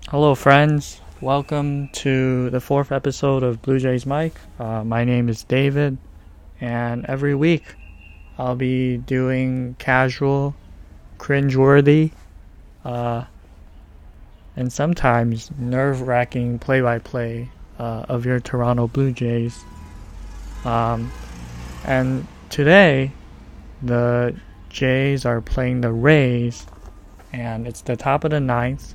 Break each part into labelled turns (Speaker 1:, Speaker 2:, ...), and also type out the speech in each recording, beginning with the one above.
Speaker 1: Hello, friends. Welcome to the fourth episode of Blue Jays Mike. My name is David, and every week I'll be doing casual, cringeworthy, and sometimes nerve-wracking play-by-play of your Toronto Blue Jays. And today, the Jays are playing the Rays, and it's the top of the ninth.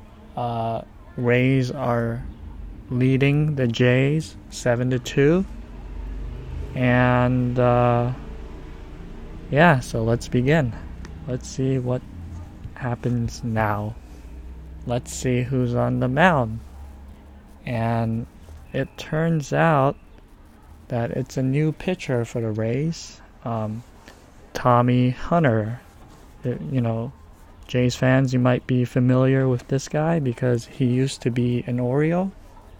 Speaker 1: Rays are leading the Jays 7-2, and so let's begin. Let's see what happens now. Let's see who's on the mound. And it turns out that it's a new pitcher for the Rays, Tommy Hunter. Jays fans, you might be familiar with this guy because he used to be an Oriole.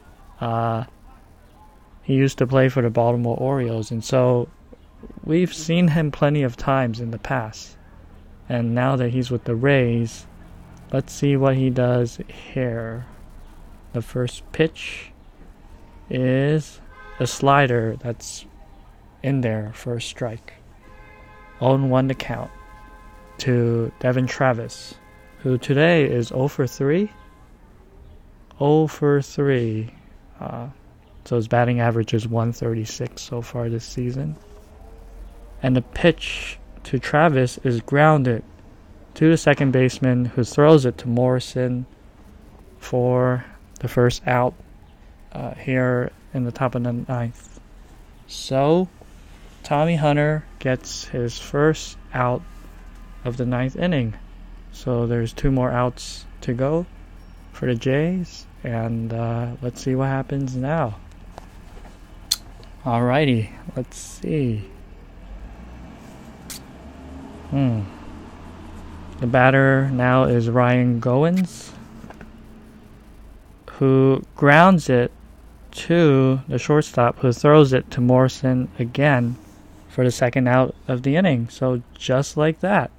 Speaker 1: He used to play for the Baltimore Orioles, and so we've seen him plenty of times in the past. And now that he's with the Rays, let's see what he does here. The first pitch is a slider that's in there for a strike. 0-1 to count to Devon Travis, who today is 0 for 3. 0 for 3. So his batting average is 136 so far this season. And the pitch to Travis is grounded to the second baseman, who throws it to Morrison for the first out here in the top of the ninth. So Tommy Hunter gets his first out of the ninth inning. So there's 2 more outs to go for the Jays, and let's see what happens now. Alrighty, let's see. The batter now is Ryan Goins, who grounds it to the shortstop, who throws it to Morrison again for the second out of the inning. So just like that.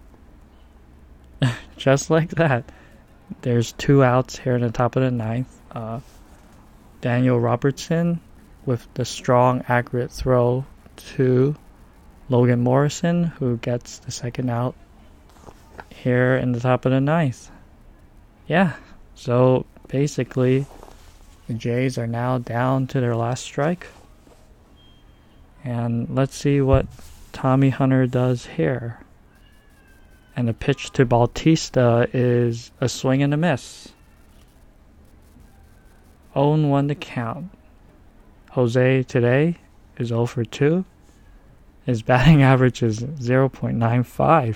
Speaker 1: Just like that. There's 2 outs here in the top of the ninth. Daniel Robertson with the strong, accurate throw to Logan Morrison, who gets the second out here in the top of the ninth. Yeah, so basically the Jays are now down to their last strike. And let's see what Tommy Hunter does here. And the pitch to Bautista is a swing and a miss. 0-1 to count. Jose today is 0 for 2. His batting average is 0.95.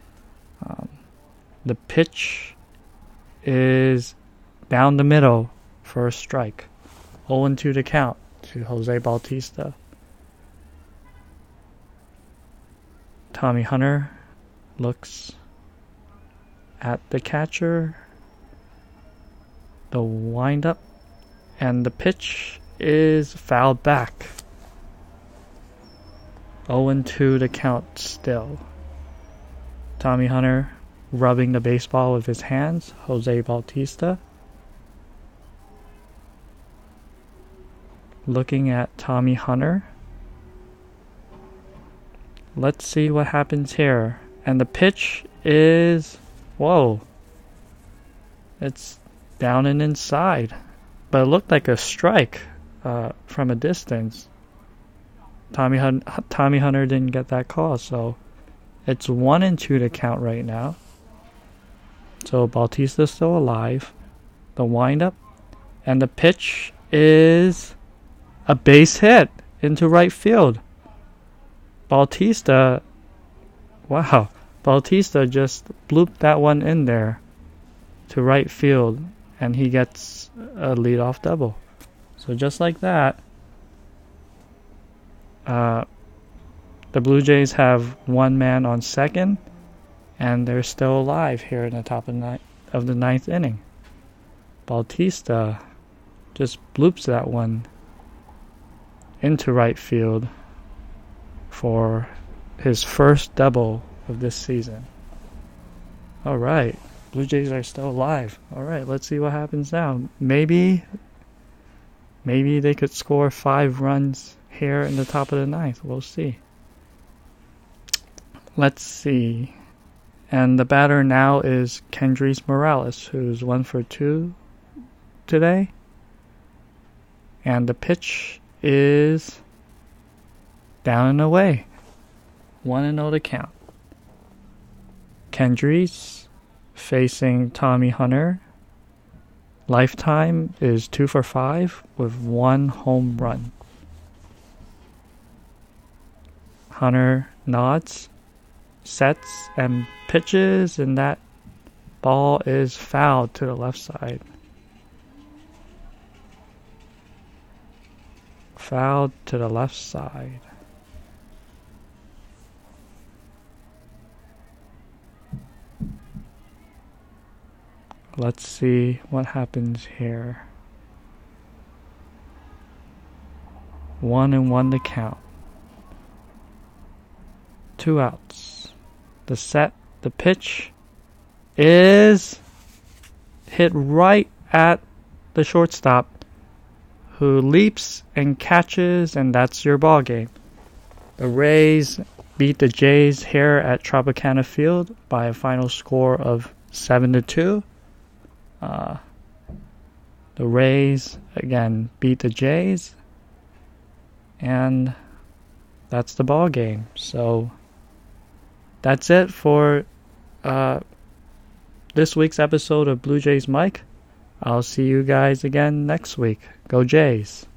Speaker 1: The pitch is down the middle for a strike. 0-2 to count to Jose Bautista. Tommy Hunter looks at the catcher, the windup, and the pitch is fouled back. 0-2 to count still. Tommy Hunter rubbing the baseball with his hands. Jose Bautista looking at Tommy Hunter. Let's see what happens here. And the pitch is, it's down and inside. But it looked like a strike from a distance. Tommy Hunter didn't get that call, so it's 1-2 to count right now. So Bautista's still alive. The windup. And the pitch is a base hit into right field. Bautista just blooped that one in there to right field, and he gets a leadoff double. So just like that, the Blue Jays have 1 man on second, and they're still alive here in the top of the ninth inning. Bautista just bloops that one into right field for his first double of this season. Alright, Blue Jays are still alive. All right, let's see what happens now. Maybe they could score 5 runs here in the top of the ninth. We'll see. Let's see. And the batter now is Kendrys Morales, who's 1 for 2 today. And the pitch is down and away. 1-0 to count. Kendrys facing Tommy Hunter. Lifetime is 2 for 5 with 1 home run. Hunter nods, sets, and pitches, and that ball is fouled to the left side. Fouled to the left side. Let's see what happens here. 1-1 to count. 2 outs. The pitch is hit right at the shortstop, who leaps and catches, and that's your ball game. The Rays beat the Jays here at Tropicana Field by a final score of 7-2. The Rays again beat the Jays, and that's the ball game. So that's it for this week's episode of Blue Jays Mike. I'll see you guys again next week. Go Jays!